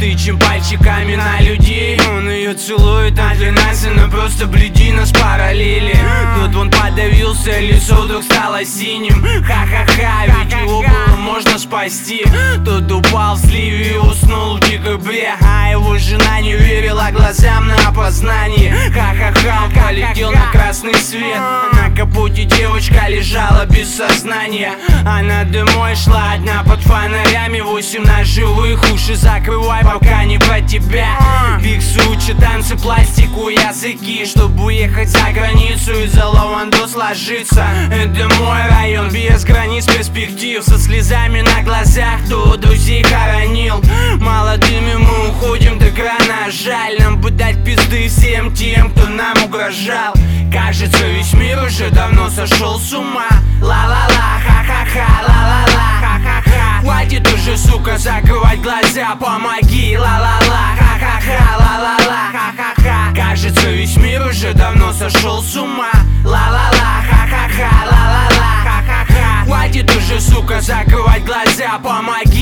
тычем пальчиками на людей. Он ее целует, а для нас она просто блюди нас параллели. Тут он подавился, лицо вдруг стало синим. Ха-ха-ха, ведь его было можно спасти. Тот упал в сливе и уснул в декабре, а его жена не верила глазам на опознание. Ха-ха-ха, полетел на красный свет. На капоте девочка лежала без сознания. Она домой шла одна под фонарями. 18 живых, уши закрывай, пока не про тебя. Виксы учат танцы, пластику, языки, чтобы уехать за границу и за лаванду сложиться. Это мой район, без границ перспектив. Со слезами на глазах, кто друзей хоронил. Молодыми мы уходим так рано. Жаль, нам бы дать пизды всем тем, кто нам угрожал. Кажется, весь мир уже давно сошел с ума. Ла-ла-ла, ха-ха-ха, ла-ла-ла, ха-ха-ха. Хватит уже, сука, закрывать глаза, помоги. Ла-ла-ла, ха-ха-ха, ла-ла-ла, ха-ха-ха. Кажется, весь мир уже давно сошел с ума. Ла-ла-ла, ха-ха-ха, ла-ла-ла, ха-ха-ха. Хватит уже, сука, закрывать глаза, помоги.